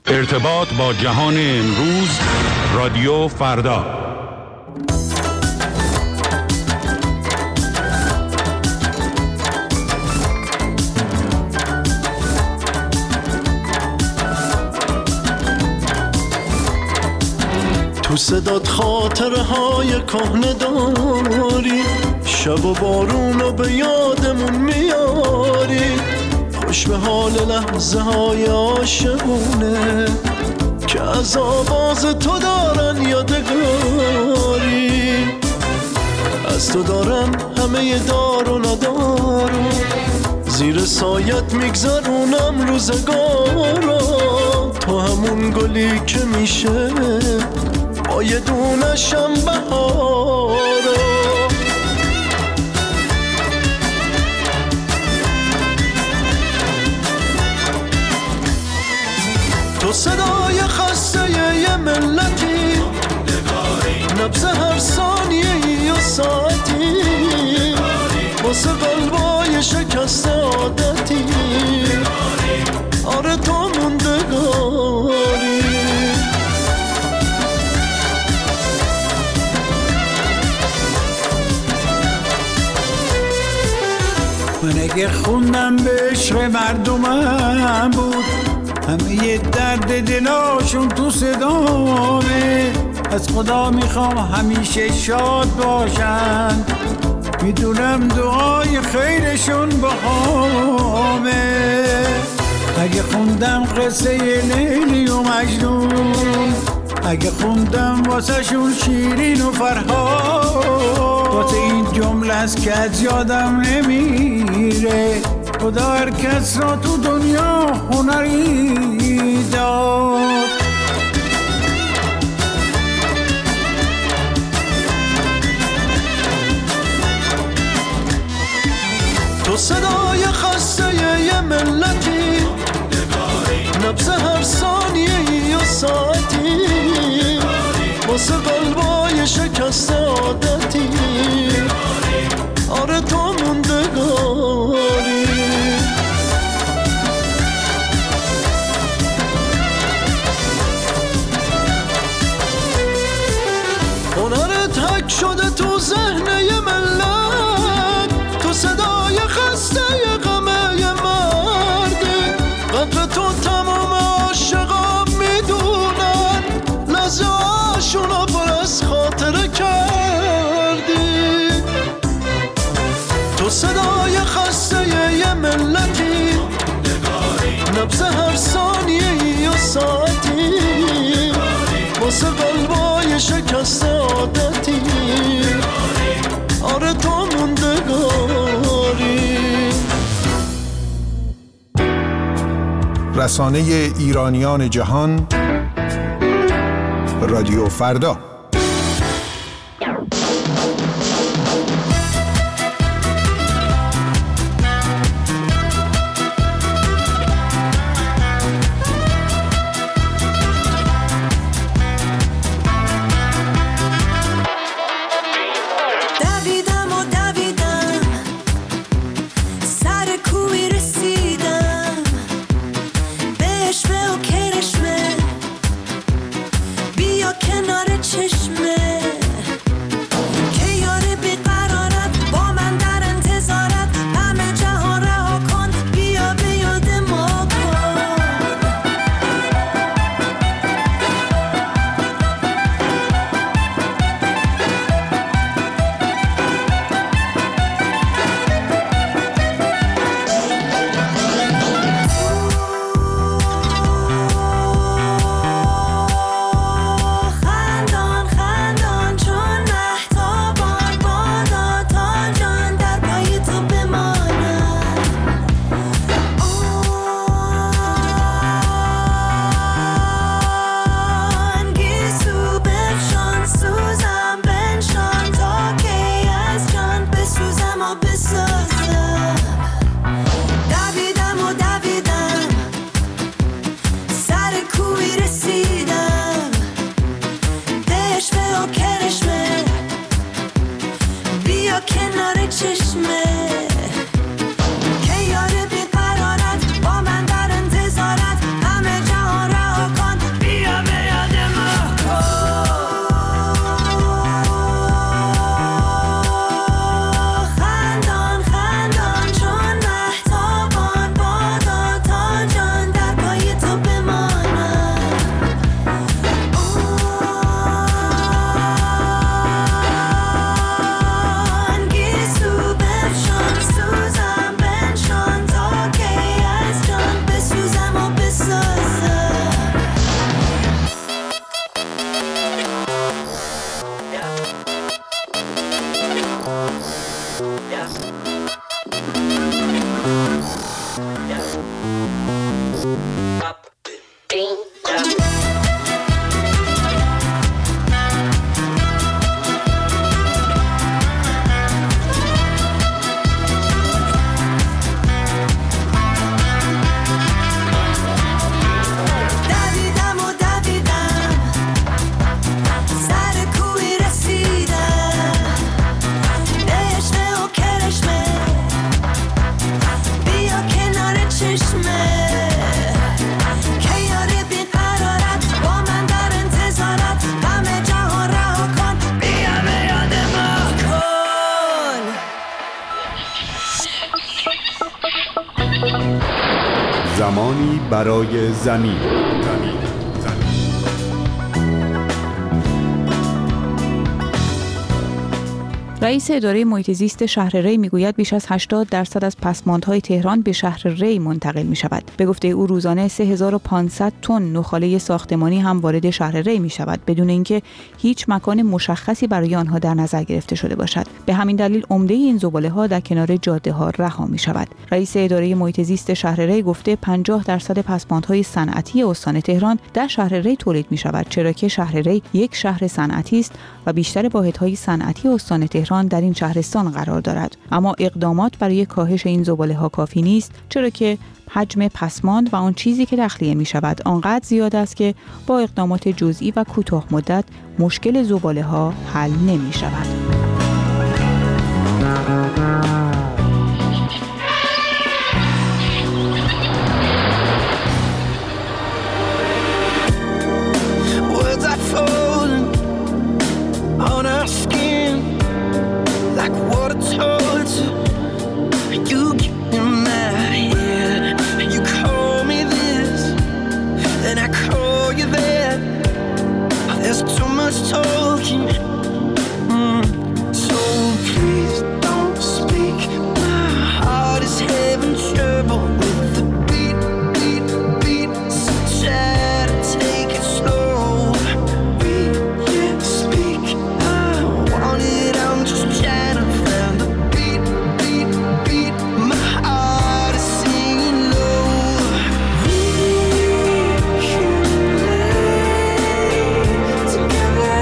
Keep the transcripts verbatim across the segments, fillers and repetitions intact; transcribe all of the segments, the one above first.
ارتباط با جهان امروز، رادیو فردا. تو صدات خاطره های کهنه داری، شب و بارونو به یادمون میاری، خوش به حال لحظه های عاشقونه که از آواز تو دارن یادگاری. از تو دارم همه دار و ندارم، زیر سایت میگذرونم روزگارا. تو همون گلی که میشه با یه دونشم بهارا. تو صدای خسته یه ملتی، نبض هر ثانیه و ساعتی، واسه قلبای شکسته عادتی. آره تو موندگاری. من اگه خوندم به عشق مردمم بود، همه یه درد دلاشون تو صدامه. از خدا میخوام همیشه شاد باشن، میدونم دعای خیرشون بهامه. اگه خوندم قصه لیلی و مجنون، اگه خوندم واسه شون شیرین و فرهاد، واسه این جمله است که از یادم نمیره. خدا هر کس را تو دنیا هنری داد. تو صدای خسته یه ملتی، نبض هر ثانیه و ساعتی، واسه قلبای شکسته عادتی. آره تو موندگاری. هنرت حک شده تو ذهن یه ملت، تو صدای خسته یه غمه یه مردی. قدر تو تمام عاشقا میدونن، لحظه هاشونو پر از خاطره کردی. تو صدای خسته یه ملتی، نبض هر ثانیه و ساعتی، واسه قلبای شکسته عادتی. آره تو موندگاری. رسانه ایرانیان جهان، رادیو فردا. خندان خندان برای زمین. رئیس اداره محیط زیست شهر ری میگوید بیش از هشتاد درصد از پسماندهای تهران به شهر ری منتقل می شود. به گفته او روزانه سه هزار و پانصد تن نخاله ساختمانی هم وارد شهر ری می شود بدون اینکه هیچ مکان مشخصی برای آنها در نظر گرفته شده باشد. به همین دلیل عمده این زباله ها در کنار جاده ها رها می شود. رئیس اداره محیط زیست شهر ری گفته پنجاه درصد پسماندهای صنعتی استان تهران در شهر ری تولید می شود، چرا که شهر ری یک شهر صنعتی است و بیشتر واحدهای صنعتی استان تهران در این شهرستان قرار دارد. اما اقدامات برای کاهش این زباله ها کافی نیست، چرا که حجم پسماند و آن چیزی که تخلیه می شود آنقدر زیاد است که با اقدامات جزئی و کوتاه مدت مشکل زباله ها حل نمی شود. Talking, mm. So please don't speak. My heart is having trouble with the beat, beat, beat. So try to take it slow. We can't speak. I want it. I'm just trying to find the beat, beat, beat. My heart is singing low. We can lay together.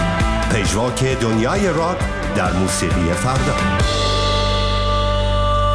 پژواک دنیای راک در موسیقی فردا.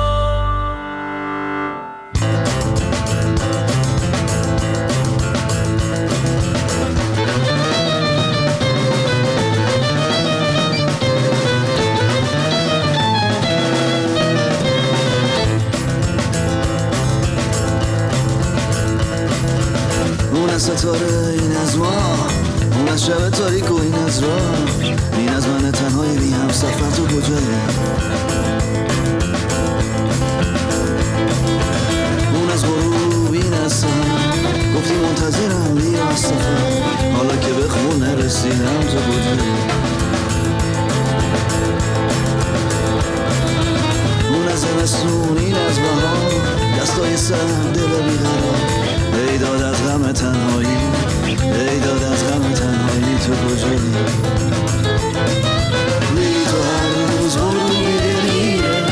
ستاره این از ما، اون از شب تاریک و این از راه، این از من تنهای بی هم سفر تو کجایی؟ اون از غروب این از سهر، گفتی منتظرم بیا از سفر، حالا که به خونه رسیدم تو کجایی؟ اون از زمستون این از بهار، دستای سر دل بیقرار، ای داد از غم تنهایی، ای داد از غم تنهایی تو کجایی؟ میری تو هر روز غروبی دلیره،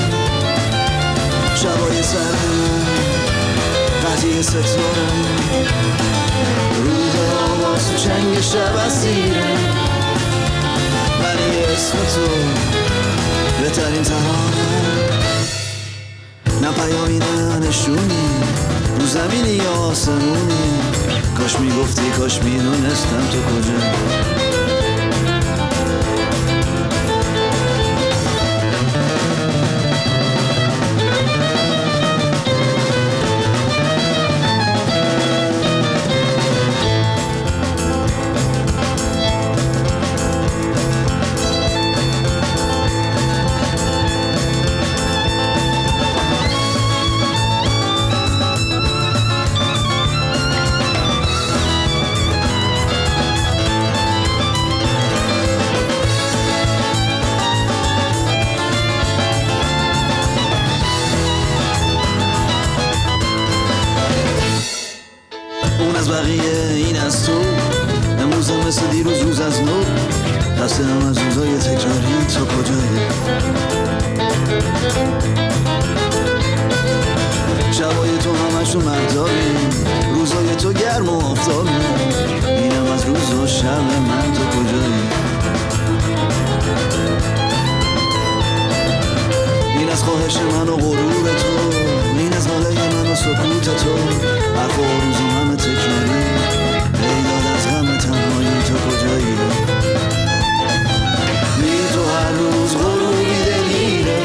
شبای سر من قطعی ستاره، روز آواز تو چنگ شب اسیره، من اسم تو بهترین ترانه، نه پیامی نه نشونی، رو زمینی یا آسمونی، کاش میگفتی کاش میدونستم تو کجا. بقیه این از تو، امروز هم مثل دیروز روز از نو، خسته هم از روزای تکراری تو کجایی؟ شبای تو همشون مهتابی، روزای تو گرم و آفتابی، اینم از روز و شب من تو کجایی؟ این از خواهش من و غرور تو، این از ناله من و سکوت تو، حرف و روز و همه تکراری، ای داد از غم تنهایی تو کجایی؟ میری تو هر روز غروبی دلیره،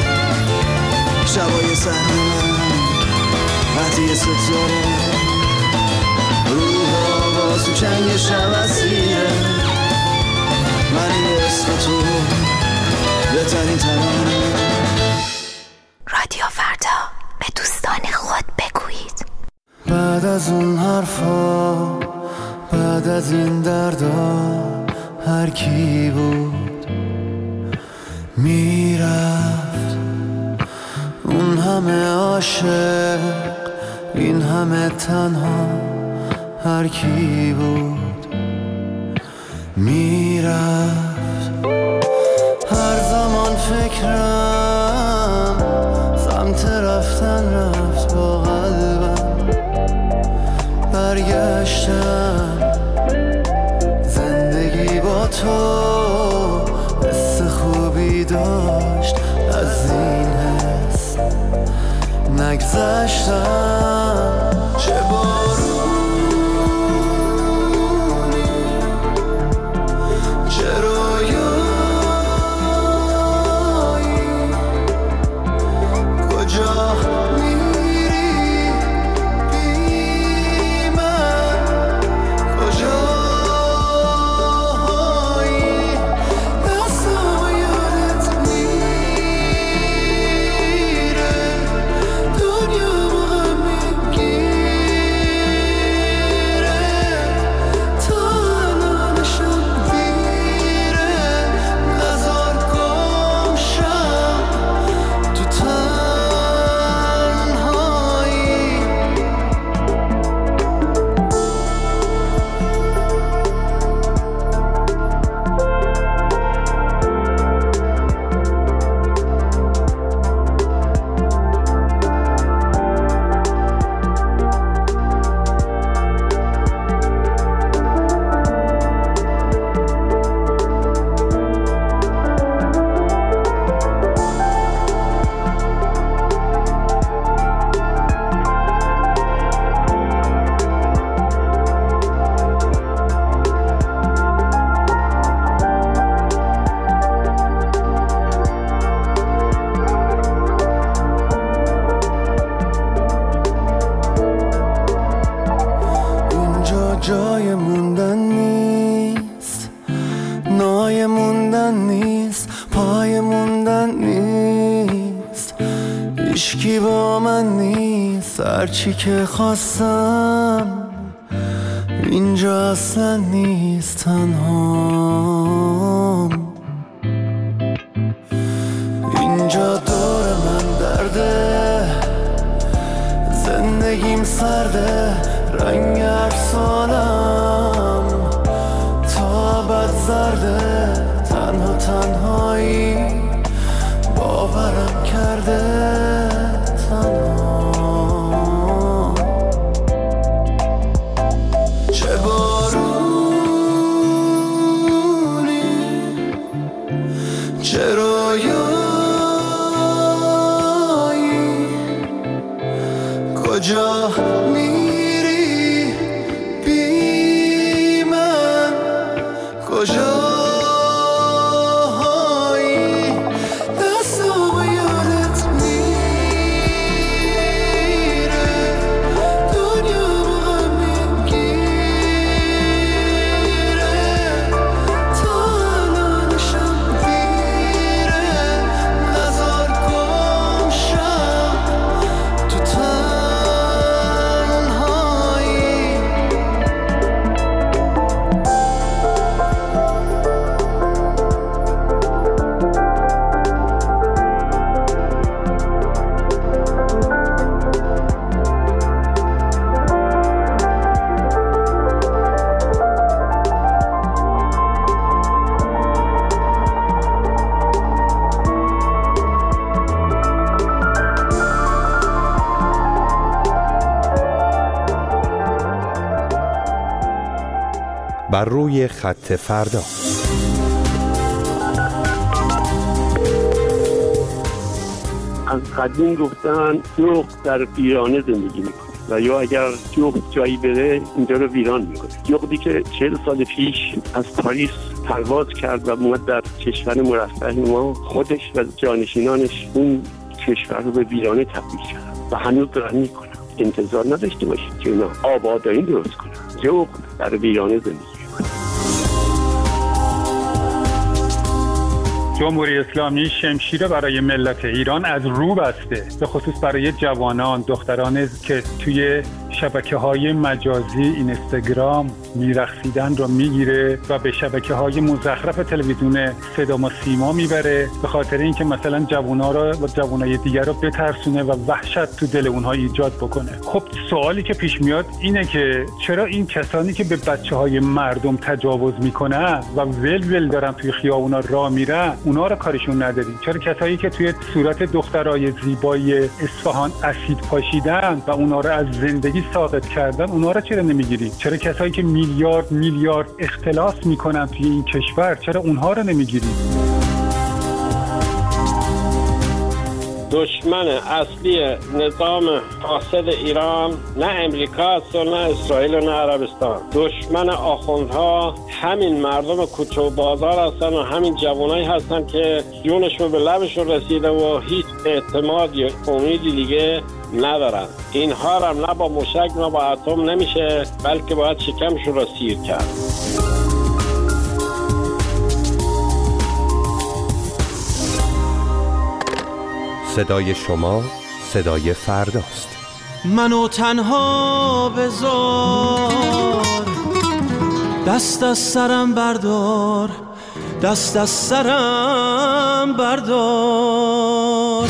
شبای سر من قطعی ستاره، روح آواز تو چنگ شب اسیره، من این اسم تو بهترین ترانه. رادیو فردا، به دوستان خود بگویید. بعد از اون حرفا، بعد از این دردا، هر کی بود میرفت، اون همه عاشق، این همه تنها، هر کی بود میرفت. هر زمان فکرم سمت رفتن رفت، با قلبم برگشتم، زندگی با تو حس خوبی داشت، از این حس نگذشتم. چه بارونی، چه رویایی، کجا میری بی من، کجایی، دستم یادت میره، دنیا با هم میگیره. من نیست، هرچی که خواستم اینجا اصلا نیست، تنهام. اینجا دور من درده، زندگیم سرده، رنگ هر سالم تا ابد زرده، تنها تنهایی باورم کرده، تنها. چه بارونی، چه رویایی، کجا میری بی من، کجا بر روی خط فردا. از قدیم گفتن جغد در ویرانه زندگی میکنه و یا اگر جغد جایی بره اینجا رو ویران میکنه. جغدی که چهل سال پیش از پاریس پرواز کرد و اومد در کشور مرفه ما، خودش و جانشینانش اون کشور رو به ویرانه تبدیل کرد و هنوز دارن میکنن. انتظار نداشته باشید که اینا آبادانی درست کنن. جغد در ویرانه زندگی. جمهوری اسلامی شمشیر برای ملت ایران از رو بسته، به خصوص برای جوانان، دختران که توی شبکه‌های مجازی اینستاگرام میرقصیدن رو میگیره و به شبکه‌های مزخرف تلویزیون صدا و سیما میبره، به خاطر اینکه مثلا جوونا رو و جوانای دیگر رو بترسونه و وحشت تو دل اونها ایجاد بکنه. خب سوالی که پیش میاد اینه که چرا این کسانی که به بچه‌های مردم تجاوز میکنن و ول ول دارن توی خیابونا راه میرن، اونا رو کارشون نداریم؟ چرا کسایی که توی صورت دخترای زیبای اصفهان اسید پاشیدن و اونا رو از زندگی ساقط کردن، اونا رو چرا نمیگیریم؟ چرا کسایی که میلیارد میلیارد اختلاس میکنن توی این کشور، چرا اونها رو نمیگیریم؟ دشمن اصلی نظام فاسد ایران نه امریکاست و نه اسرائیل و نه عربستان. دشمن آخوندها همین مردم کوچه و بازار هستن و همین جوانایی هستن که جونشون به لبشون رسیده و هیچ اعتماد یا امیدی دیگه ندارن. اینها هم نه با موشک نه با اتم نمیشه، بلکه باید شکمشون را سیر کرد. صدای شما صدای فرداست. منو تنها بذار، دست از سرم بردار، دست از سرم بردار.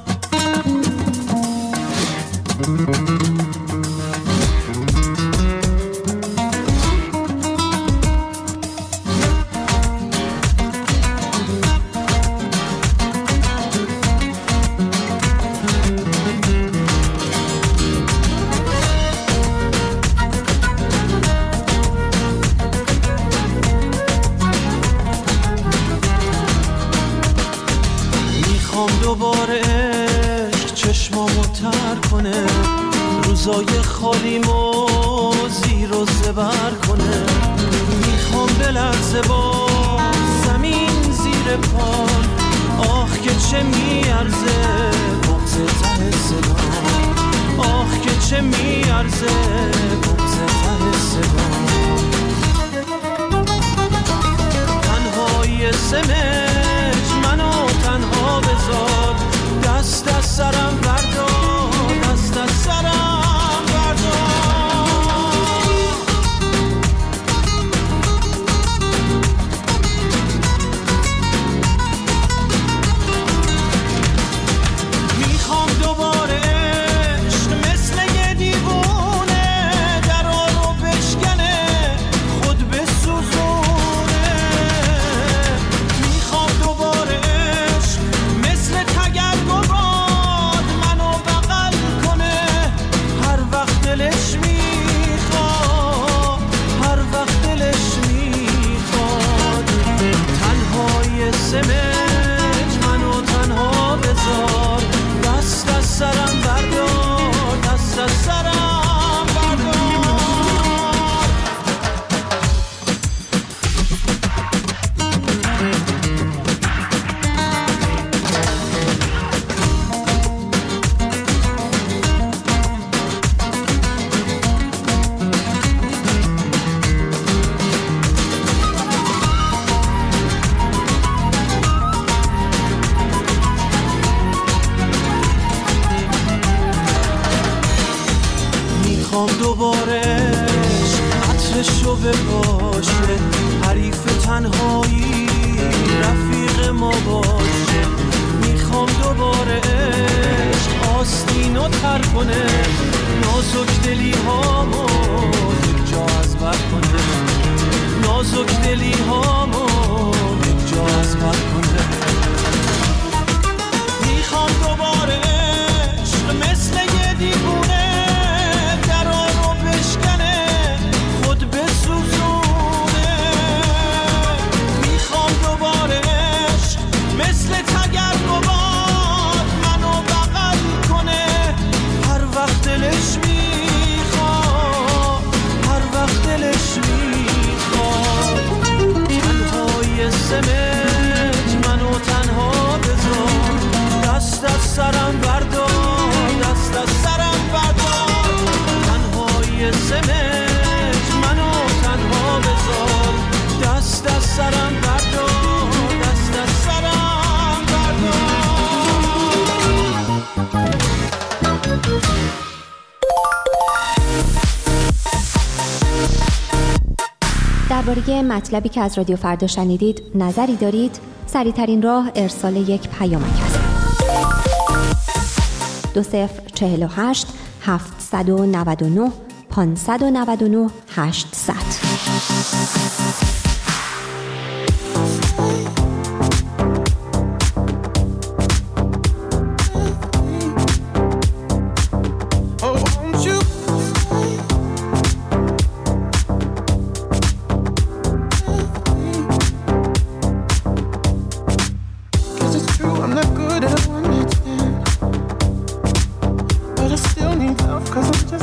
دوباره عشق چشمامو تر کنه، روزای خالیمو زیر و زبر کنه. میخوام بلرزه با زمین زیر پام، آخ که چه میارزه بغض ته صدام، آخ که چه میارزه بغض ته صدام. تنهایی سمج منو تنها بذار، دست از سرم بردار، میخوام دوباره عطرشو بپاشه، حریف تنهایی رفیق ما باشه. میخوام دوباره آستینو تر کنه، نازک دلی هامو یک جا از بر کنه، نازک دلی هامو یک جا از بر کنه. میخوام دوباره عشق مثل یه دیوونه درا رو بشکنه، خود بسوزونه. میخوام دوباره عشق مثل تگرگوات منو بغل کنه، هر وقت دلش میخواد، هر وقت دلش میخواد. تنهای سمت منو تنها بذار، دست از سرم بردار، دست از سرم بردار. تنهای سمت منو تنها بذار، دست از سرم بردار، دست از سرم بردار. درباره مطلبی که از رادیو فردا شنیدید نظری دارید؟ سریع‌ترین راه ارسال یک پیامک است. دو صفر چهل و هشت هفتصد و نود و نه پانصد و نود و نه هشتصد. I'm not good at one night stand, but I still need love 'cause I'm just